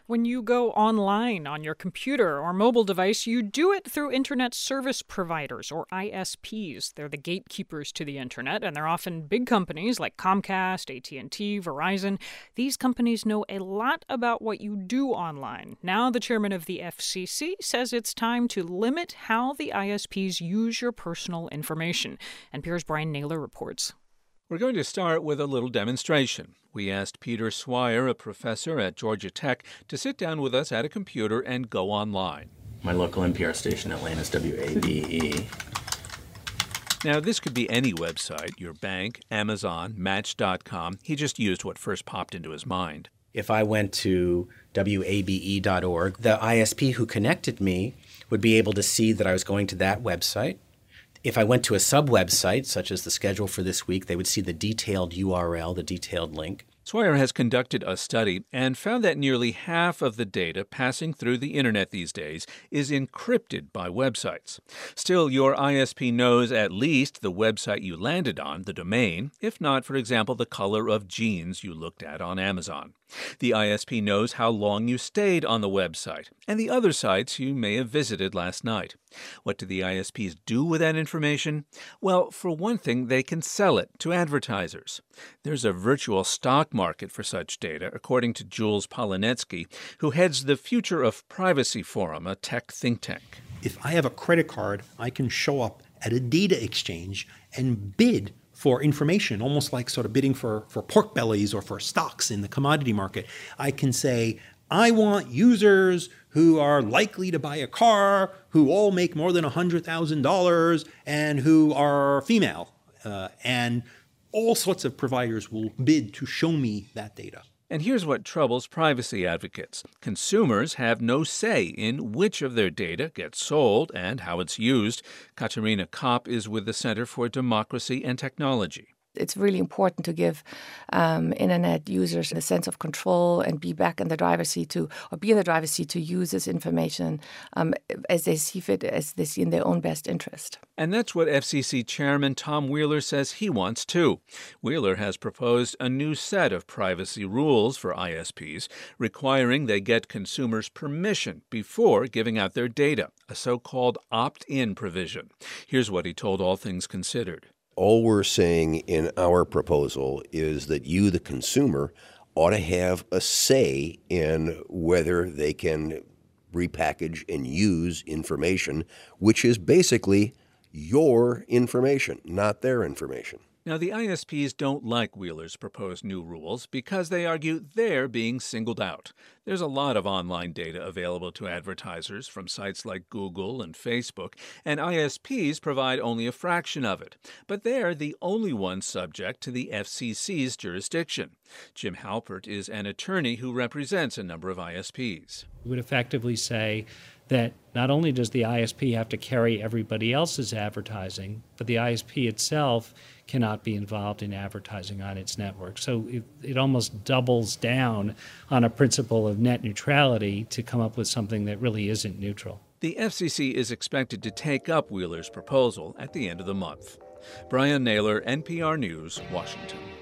When you go online on your computer or mobile device, you do it through Internet Service Providers, or ISPs. They're the gatekeepers to the Internet, and they're often big companies like Comcast, AT&T, Verizon. These companies know a lot about what you do online. Now the chairman of the FCC says it's time to limit how the ISPs use your personal information. NPR's Brian Naylor reports. We're going to start with a little demonstration. We asked Peter Swire, a professor at Georgia Tech, to sit down with us at a computer and go online. My local NPR station, Atlanta's WABE. Now, this could be any website, your bank, Amazon, Match.com. He just used what first popped into his mind. If I went to WABE.org, the ISP who connected me would be able to see that I was going to that website. If I went to a sub-website, such as the schedule for this week, they would see the detailed URL, the detailed link. Swire has conducted a study and found that nearly half of the data passing through the Internet these days is encrypted by websites. Still, your ISP knows at least the website you landed on, the domain, if not, for example, the color of jeans you looked at on Amazon. The ISP knows how long you stayed on the website and the other sites you may have visited last night. What do the ISPs do with that information? Well, for one thing, they can sell it to advertisers. There's a virtual stock market for such data, according to Jules Polonetsky, who heads the Future of Privacy Forum, a tech think tank. If I have a credit card, I can show up at a data exchange and bid for information, almost like sort of bidding for pork bellies or for stocks in the commodity market. I can say, I want users who are likely to buy a car, who all make more than $100,000, and who are female. And all sorts of providers will bid to show me that data. And here's what troubles privacy advocates. Consumers have no say in which of their data gets sold and how it's used. Katerina Kopp is with the Center for Democracy and Technology. It's really important to give internet users a sense of control and be in the driver's seat to use this information as they see fit, as they see in their own best interest. And that's what FCC Chairman Tom Wheeler says he wants too. Wheeler has proposed a new set of privacy rules for ISPs, requiring they get consumers' permission before giving out their data, a so-called opt-in provision. Here's what he told All Things Considered. All we're saying in our proposal is that you, the consumer, ought to have a say in whether they can repackage and use information, which is basically your information, not their information. Now, the ISPs don't like Wheeler's proposed new rules because they argue they're being singled out. There's a lot of online data available to advertisers from sites like Google and Facebook, and ISPs provide only a fraction of it. But they're the only ones subject to the FCC's jurisdiction. Jim Halpert is an attorney who represents a number of ISPs. We would effectively say that not only does the ISP have to carry everybody else's advertising, but the ISP itself cannot be involved in advertising on its network. So it almost doubles down on a principle of net neutrality to come up with something that really isn't neutral. The FCC is expected to take up Wheeler's proposal at the end of the month. Brian Naylor, NPR News, Washington.